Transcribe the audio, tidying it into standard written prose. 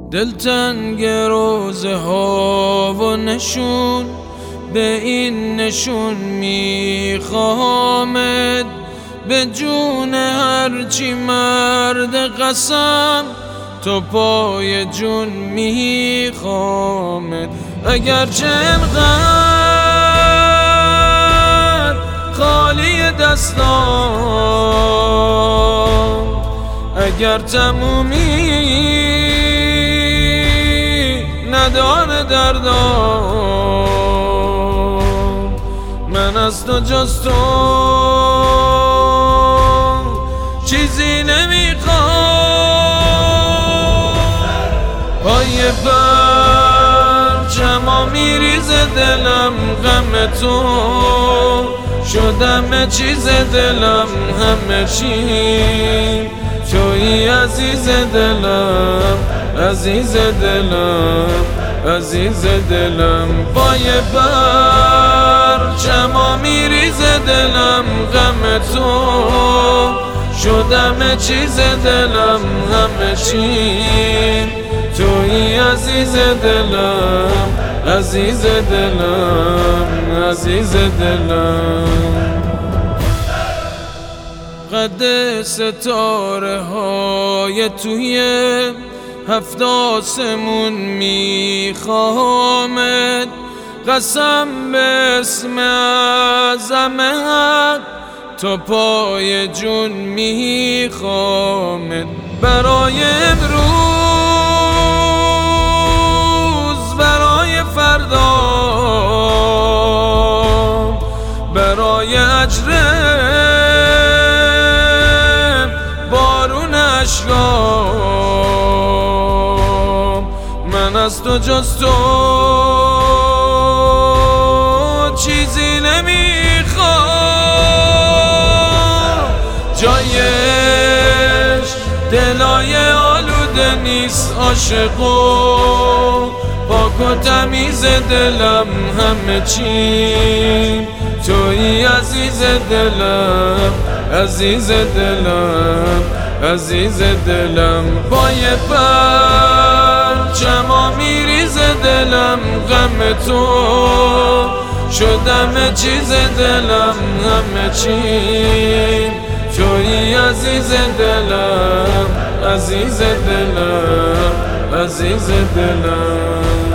دلتنگ روزه ها و نشون، به این نشون میخوامت، به جون هرچی مرد قسم تو پای جون میخوامت. اگرچه انقدر خالی دستام، اگر تمومی نداره دردام، من از تو جز تو چیزی نمیخوام. پای پرچما میریزه دلم غم تو، شدم چیز دلم همه چی توی عزیز دلم، عزیز دلم، عزیز دلم. پای پرچما میریزه دلم غم تو، شدم چیز دلم همه چی توی عزیز دلم، عزیز دلم، عزیز دلم. قد ستاره های توی هفت آسمون میخوامت، قسم به اسم اعظم حق تو پای جون میخوامت. برای امروز، برای فردا، برای اجر بارون اشکام، من از تو جز تو چیزی نمیخوام. جایش دلای آلوده نیست عاشقو، پاک و تمیز دلم همه چی توی عزیز دلم، عزیز دلم، عزیز دلم. پای پرچما میریزه دلم غم تو، شدم چیز دلم همه چی توی عزیز دلم، عزیز دلم، عزیز دلم.